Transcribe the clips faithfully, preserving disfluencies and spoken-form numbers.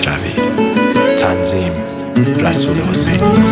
خسروی. تنظیم رسول حسینی.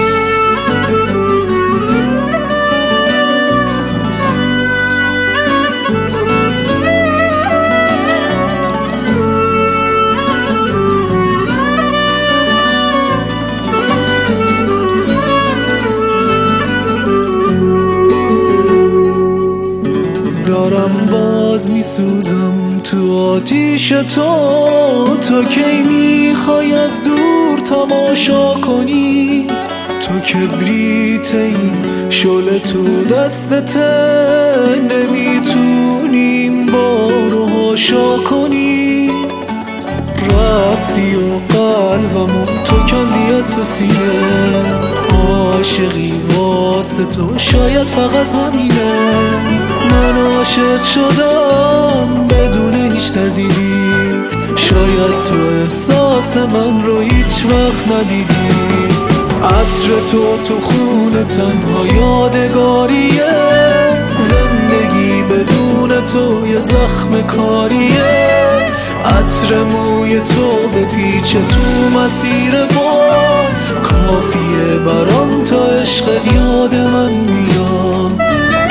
دارم باز میسوزم تو آتیش تو، تا کی میخوای از دور تماشا کنی؟ تو کبریت این شعله تو دستته، نمیتونیم بارو هاشا کنی. رفتی و قلبمو تو کندی از تو سینه، عاشقی واسه تو شاید فقط همینه. من عاشق شدم بدون هیچ تردیدی، شاید تو احساس من رو هیچ وقت ندیدی. عطر تو تو خون تنها یادگاریه، زندگی بدون تو یه زخم کاریه. عطر موی تو به پیچ تو مسیر بار، کافیه برام تا عشقت یاد من میاد.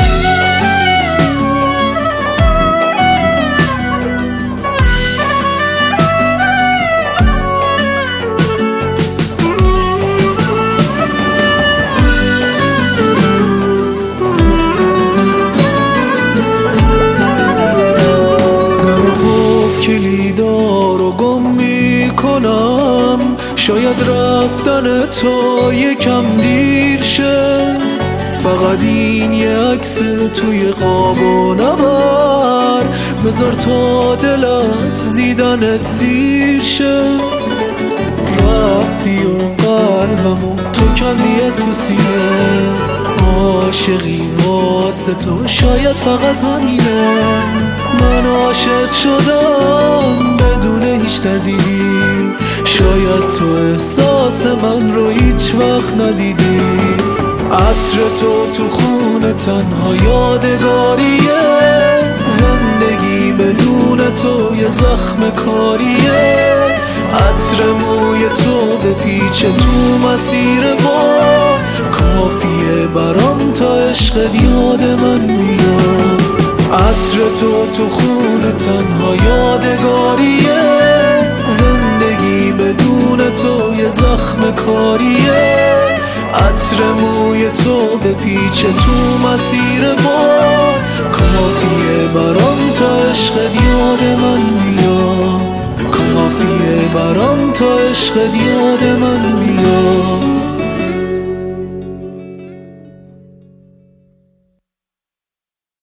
کلیدارو گم میکنم، شاید رفتن تو یکم دیر شه. فقط این یه عکس توی قاب و نبر، بذار تا دل از دیدنت سیر شه. رفتی و قلبمو تو کندی از تو سینه، عاشقی واسه تو شاید فقط همینه. من عاشق شدم بدون هیچ تردیدی، شاید تو احساس من رو هیچ وقت ندیدی. عطر تو تو خون تنها یادگاریه، زندگی بدون تو یه زخم کاریه. عطر موی تو به پیچ تو مسیر با، کافیه برام تا عشقت یاد من میاد. عطر تو تو خون تنها یادگاریه، زندگی بدون تو یه زخم کاریه. عطر موی تو به پیچ تو مسیر با، کافیه برام تا عشقت یاد من میاد. کافیه برام تا عشقت یاد من